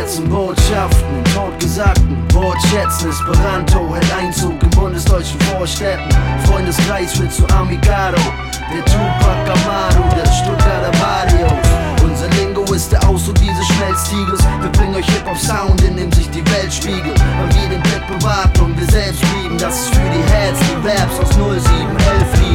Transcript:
übersetzen Botschaften, totgesagten Wortschätzen. Esperanto hält Einzug in bundesdeutschen Vorstädten. Freundeskreis wird zu Amigado, der Tupac Amaru der Stuttgarter Barrios. Unser Lingo ist der Ausdruck dieses Schmelztiegels. Wir bringen euch Hip-Hop-Sound, in dem sich die Welt spiegelt. Weil wir den Blick bewahrten und wir selbst blieben. Das ist für die Heads, die Raps aus 0711 lieben.